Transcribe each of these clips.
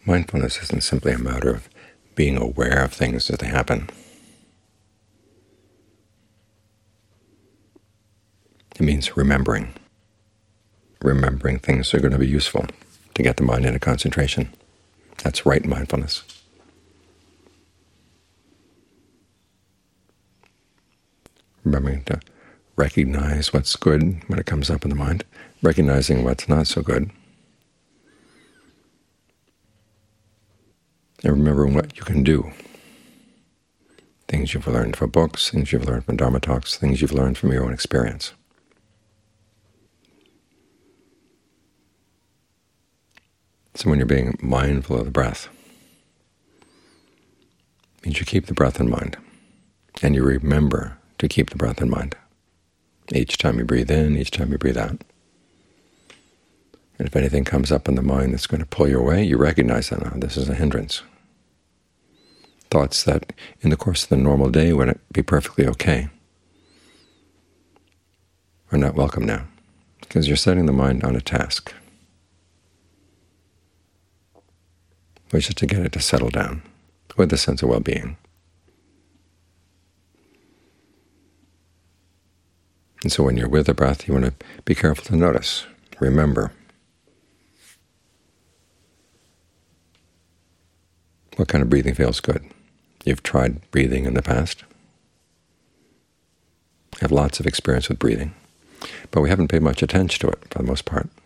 Mindfulness isn't simply a matter of being aware of things as they happen. It means remembering things that are going to be useful to get the mind into concentration. That's right mindfulness. Remembering to recognize what's good when it comes up in the mind, recognizing what's not so good, and remembering what you can do. Things you've learned from books, things you've learned from Dharma talks, things you've learned from your own experience. So when you're being mindful of the breath, it means you keep the breath in mind, and you remember to keep the breath in mind each time you breathe in, each time you breathe out. And if anything comes up in the mind that's going to pull you away, you recognize that, oh, this is a hindrance. Thoughts that in the course of the normal day would be perfectly okay are not welcome now, because you're setting the mind on a task, which is to get it to settle down with a sense of well-being. And so when you're with the breath, you want to be careful to notice, remember what kind of breathing feels good. You've tried breathing in the past, have lots of experience with breathing, but we haven't paid much attention to it for the most part.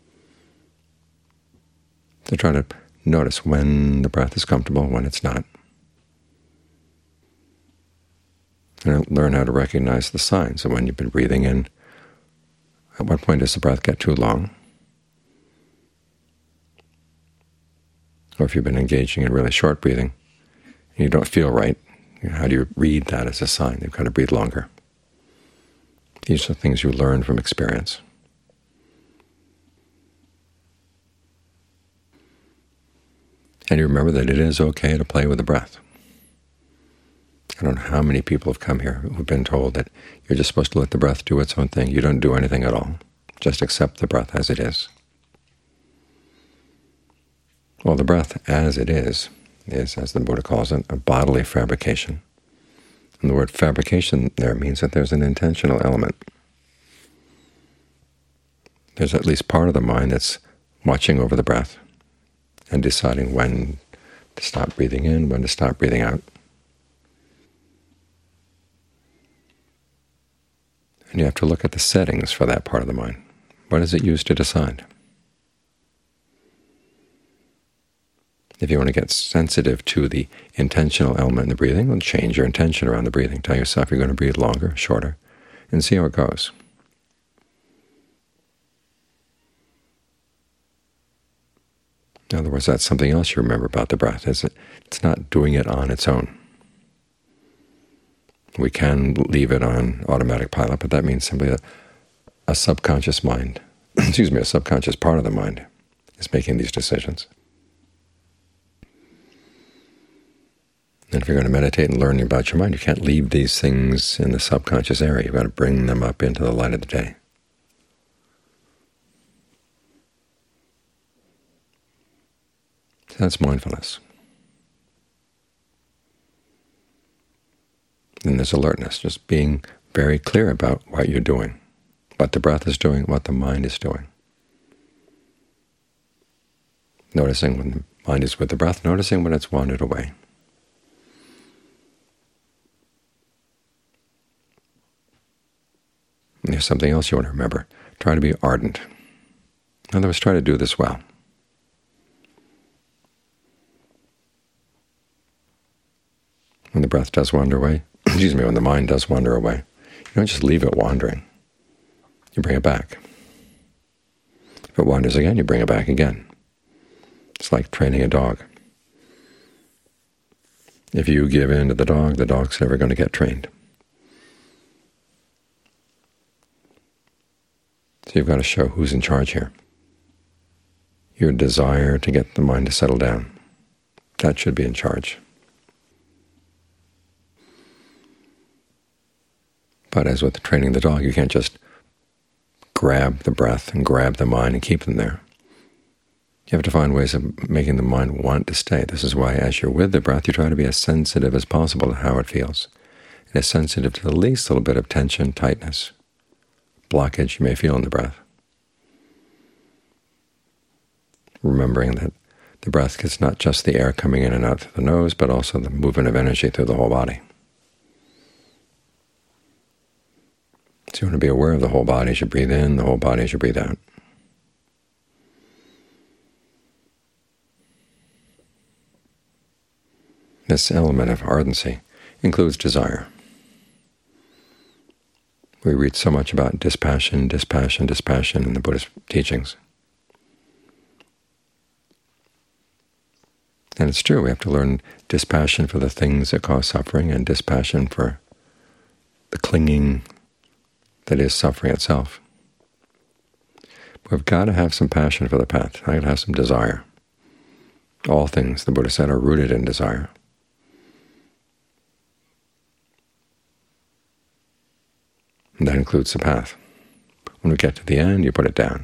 So try to notice when the breath is comfortable, when it's not. And learn how to recognize the signs of when you've been breathing in. At what point does the breath get too long? Or if you've been engaging in really short breathing and you don't feel right, how do you read that as a sign? You've got to breathe longer. These are things you learn from experience. And you remember that it is okay to play with the breath. I don't know how many people have come here who have been told that you're just supposed to let the breath do its own thing. You don't do anything at all. Just accept the breath as it is. Well, the breath as it is, as the Buddha calls it, a bodily fabrication. And the word fabrication there means that there's an intentional element. There's at least part of the mind that's watching over the breath and deciding when to stop breathing in, when to stop breathing out. And you have to look at the settings for that part of the mind. What is it used to decide? If you want to get sensitive to the intentional element in the breathing, then change your intention around the breathing. Tell yourself you're going to breathe longer, shorter, and see how it goes. In other words, that's something else you remember about the breath, is that it's not doing it on its own. We can leave it on automatic pilot, but that means simply that a subconscious mind, a subconscious part of the mind is making these decisions. And if you're going to meditate and learn about your mind, you can't leave these things in the subconscious area. You've got to bring them up into the light of the day. So that's mindfulness. Then there's alertness, just being very clear about what you're doing, what the breath is doing, what the mind is doing. Noticing when the mind is with the breath, noticing when it's wandered away. And there's something else you want to remember. Try to be ardent. In other words, try to do this well. When the breath does wander away, when the mind does wander away, you don't just leave it wandering. You bring it back. If it wanders again, you bring it back again. It's like training a dog. If you give in to the dog's never going to get trained. So you've got to show who's in charge here. Your desire to get the mind to settle down, that should be in charge. But as with training the dog, you can't just grab the breath and grab the mind and keep them there. You have to find ways of making the mind want to stay. This is why as you're with the breath, you try to be as sensitive as possible to how it feels, and as sensitive to the least little bit of tension, tightness, blockage you may feel in the breath. Remembering that the breath is not just the air coming in and out through the nose, but also the movement of energy through the whole body. So you want to be aware of the whole body as you breathe in, the whole body as you breathe out. This element of ardency includes desire. We read so much about dispassion, dispassion, dispassion in the Buddhist teachings. And it's true, we have to learn dispassion for the things that cause suffering and dispassion for the clinging that is suffering itself. But we've got to have some passion for the path. I've got to have some desire. All things, the Buddha said, are rooted in desire. And that includes the path. When we get to the end, you put it down.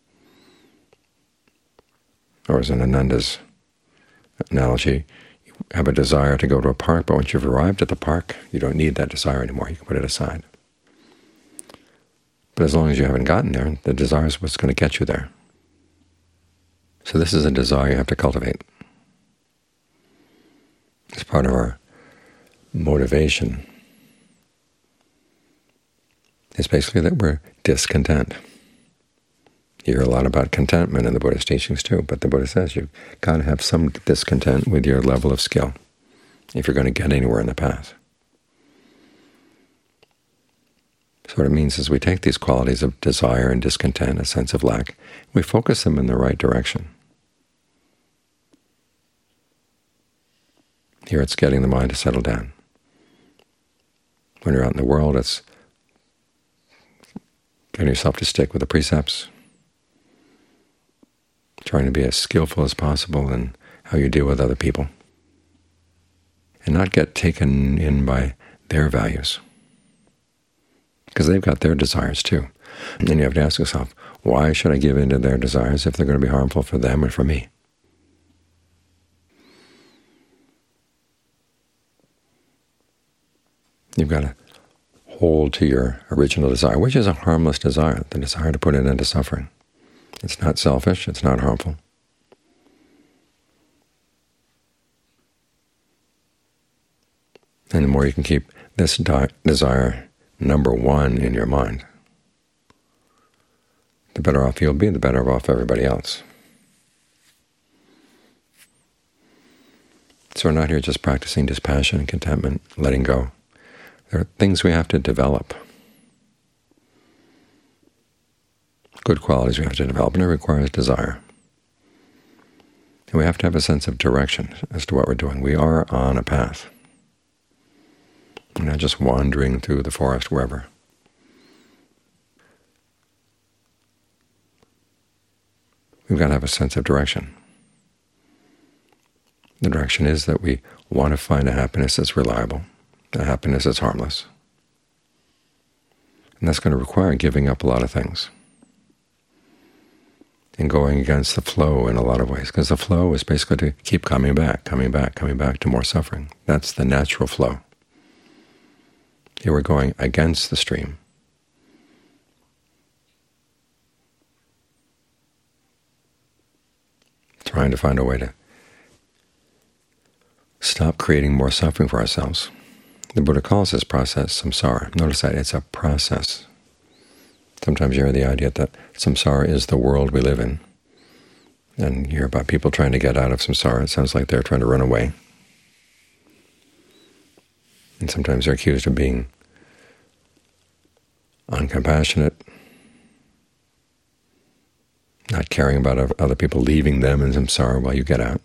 Or as in Ananda's analogy, you have a desire to go to a park, but once you've arrived at the park, you don't need that desire anymore. You can put it aside. But as long as you haven't gotten there, the desire is what's going to get you there. So this is a desire you have to cultivate. It's part of our motivation. It's basically that we're discontent. You hear a lot about contentment in the Buddhist teachings too, but the Buddha says you've got to have some discontent with your level of skill if you're going to get anywhere in the path. So what it means is we take these qualities of desire and discontent, a sense of lack, we focus them in the right direction. Here it's getting the mind to settle down. When you're out in the world, it's getting yourself to stick with the precepts, trying to be as skillful as possible in how you deal with other people, and not get taken in by their values, because they've got their desires too. And you have to ask yourself, why should I give in to their desires if they're going to be harmful for them and for me? You've got to hold to your original desire, which is a harmless desire, the desire to put an end to suffering. It's not selfish, it's not harmful. And the more you can keep this desire number one in your mind, the better off you'll be, the better off everybody else. So we're not here just practicing dispassion and contentment, letting go. There are things we have to develop, good qualities we have to develop, and it requires desire. And we have to have a sense of direction as to what we're doing. We are on a path. We're not just wandering through the forest wherever. We've got to have a sense of direction. The direction is that we want to find a happiness that's reliable, a happiness that's harmless. And that's going to require giving up a lot of things and going against the flow in a lot of ways, because the flow is basically to keep coming back, coming back, coming back to more suffering. That's the natural flow. Here we're going against the stream. Trying to find a way to stop creating more suffering for ourselves. The Buddha calls this process samsara. Notice that it's a process. Sometimes you hear the idea that samsara is the world we live in. And you hear about people trying to get out of samsara. It sounds like they're trying to run away. And sometimes they're accused of being uncompassionate, not caring about other people, leaving them in samsara while you get out.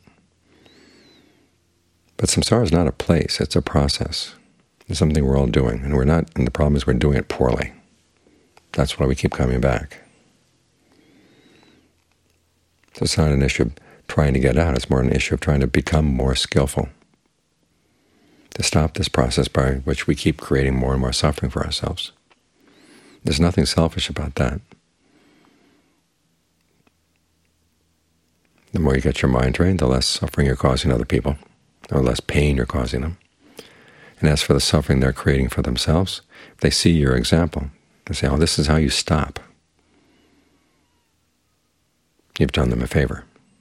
But samsara is not a place, it's a process. It's something we're all doing, and the problem is we're doing it poorly. That's why we keep coming back. So it's not an issue of trying to get out, it's more an issue of trying to become more skillful, to stop this process by which we keep creating more and more suffering for ourselves. There's nothing selfish about that. The more you get your mind trained, the less suffering you're causing other people, or less pain you're causing them. And as for the suffering they're creating for themselves, if they see your example, they say, oh, this is how you stop. You've done them a favor.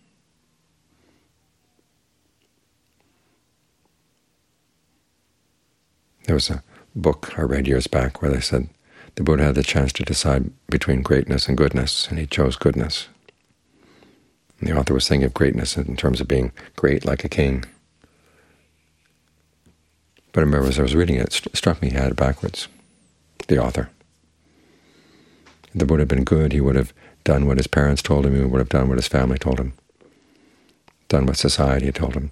There was a book I read years back where they said the Buddha had the chance to decide between greatness and goodness, and he chose goodness. And the author was thinking of greatness in terms of being great like a king. But I remember as I was reading it, it struck me he had it backwards, the author. If the Buddha had been good, he would have done what his parents told him, he would have done what his family told him, done what society had told him.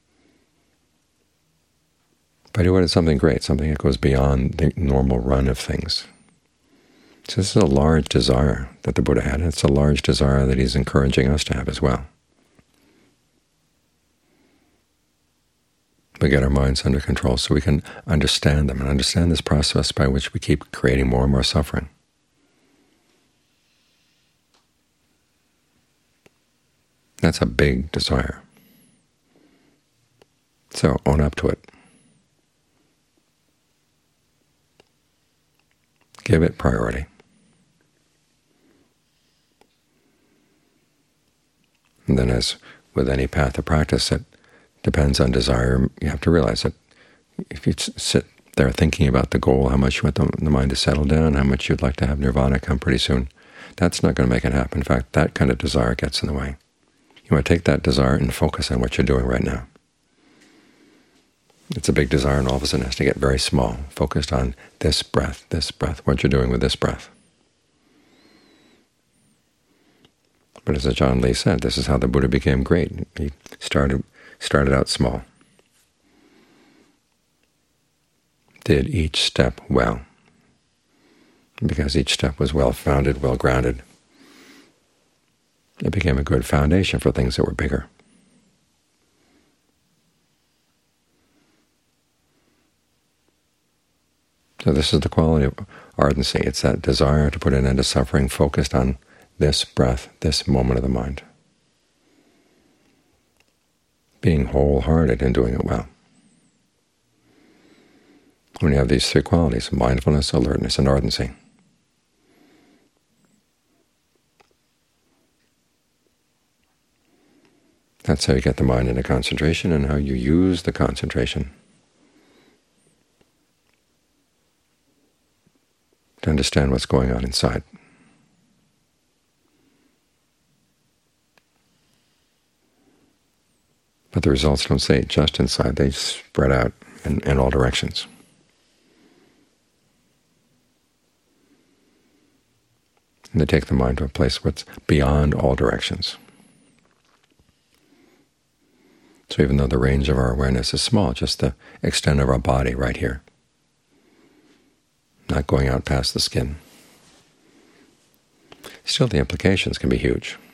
But he wanted something great, something that goes beyond the normal run of things. So this is a large desire that the Buddha had, and it's a large desire that he's encouraging us to have as well. We get our minds under control so we can understand them and understand this process by which we keep creating more and more suffering. That's a big desire. So own up to it. Give it priority. And then, as with any path of practice, it depends on desire. You have to realize that if you sit there thinking about the goal, how much you want the mind to settle down, how much you'd like to have nirvana come pretty soon, that's not going to make it happen. In fact, that kind of desire gets in the way. You want to take that desire and focus on what you're doing right now. It's a big desire, and all of a sudden it has to get very small, focused on this breath, what you're doing with this breath. But as Ajaan Lee said, this is how the Buddha became great. He started out small, did each step well, because each step was well-founded, well-grounded. It became a good foundation for things that were bigger. So this is the quality of ardency. It's that desire to put an end to suffering focused on this breath, this moment of the mind. Being wholehearted in doing it well. When you have these three qualities, mindfulness, alertness, and ardency, that's how you get the mind into concentration and how you use the concentration to understand what's going on inside. But the results don't stay just inside, they spread out in all directions. And they take the mind to a place what's beyond all directions. So even though the range of our awareness is small, just the extent of our body right here, not going out past the skin, still the implications can be huge.